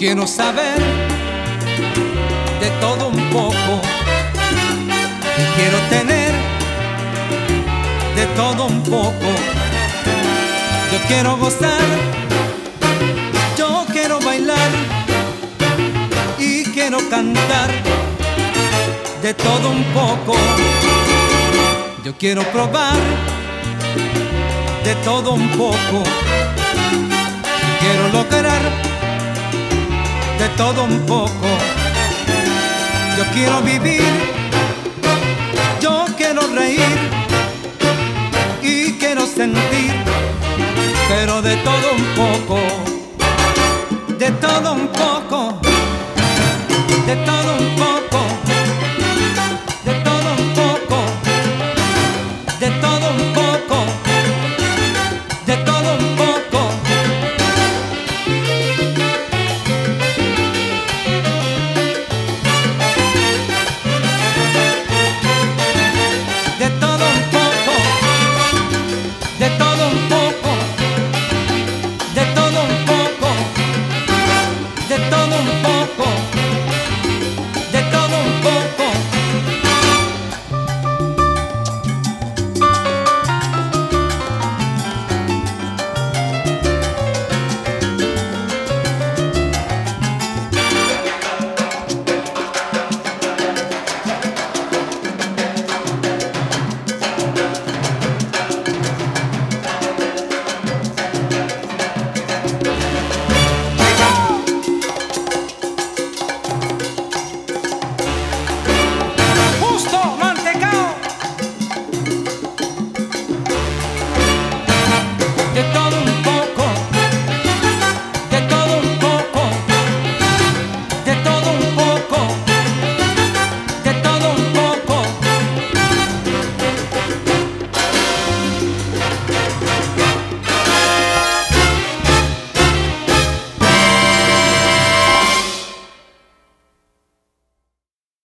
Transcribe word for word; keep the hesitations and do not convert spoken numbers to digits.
quiero saber de todo un poco y quiero tener de todo un poco. Yo quiero gozar, yo quiero bailar y quiero cantar de todo un poco. Yo quiero probar de todo un poco. Quiero lograr de todo un poco. Yo quiero vivir, yo quiero reír y quiero sentir, pero de todo